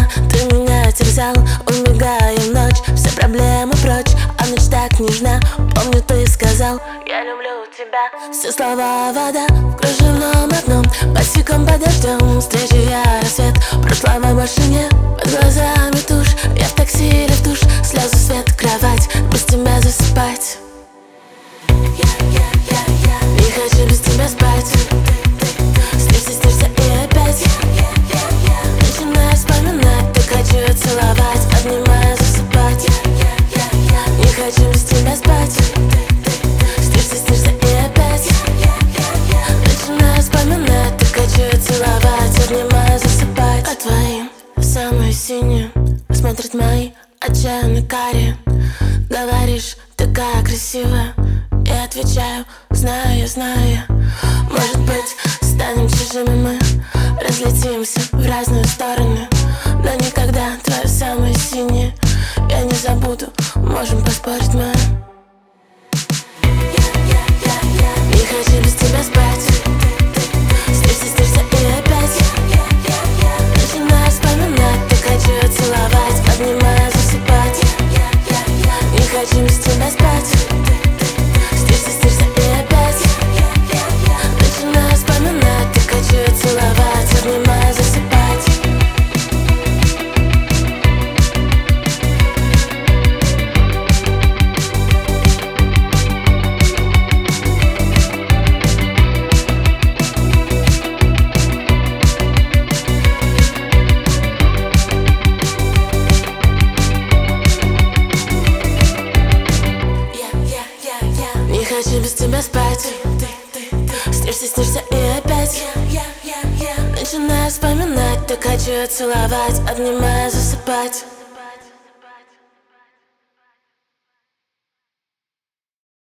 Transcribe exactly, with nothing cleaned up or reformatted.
ты меня терзал, убегая в ночь, все проблемы прочь, а ночь так нежна. Помню, ты сказал: я люблю тебя. Все слова вода в кружевном одном, босиком под дождем, встречи я рассвет. Прошлого больше нет, под глазами тушь, я в такси или в душ, слезы, свет, кровать, без тебя засыпать. Не хочу без тебя спать. Снишься, снишься и опять начинаю вспоминать, так хочу я целовать, обнимаю, засыпать. Не хочу без тебя спать. Снишься, снишься и опять начинаю вспоминать, так хочу я целовать, обнимаю, засыпать. А твои самые синие смотрят мои отчаянные карие. Говоришь, такая красивая, я отвечаю: знаю я, знаю я. Может быть, станем чужими мы, разлетимся в разные стороны, но никогда твои самые синие я не забуду, можем поспорить мы. Не хочу без тебя спать. Снишься, снишься и опять начинаю вспоминать, так хочу я целовать, обнимаю, засыпать. Не хочу без тебя спать. Снишься, снишься и опять начинаю вспоминать, так хочу я целовать, обнимаю, засыпать. Не хочу без тебя спать. Снишься, снишься и опять начинаю вспоминать, так хочу я целовать, обнимаю, засыпать.